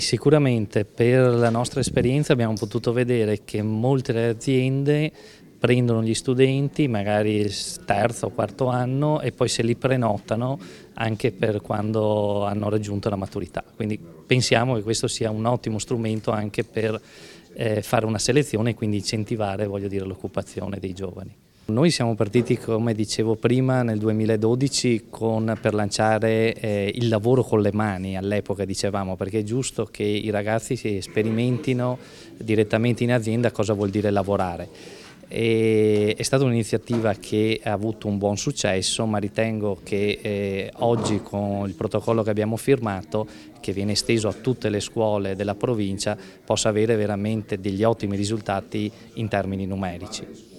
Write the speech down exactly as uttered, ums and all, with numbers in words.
Sicuramente per la nostra esperienza abbiamo potuto vedere che molte aziende prendono gli studenti magari il terzo o quarto anno e poi se li prenotano anche per quando hanno raggiunto la maturità. Quindi pensiamo che questo sia un ottimo strumento anche per eh, fare una selezione e quindi incentivare, voglio dire, l'occupazione dei giovani. Noi siamo partiti, come dicevo prima, nel duemiladodici con, per lanciare eh, il lavoro con le mani, all'epoca dicevamo, perché è giusto che i ragazzi si sperimentino direttamente in azienda cosa vuol dire lavorare. E è stata un'iniziativa che ha avuto un buon successo, ma ritengo che eh, oggi con il protocollo che abbiamo firmato, che viene esteso a tutte le scuole della provincia, possa avere veramente degli ottimi risultati in termini numerici.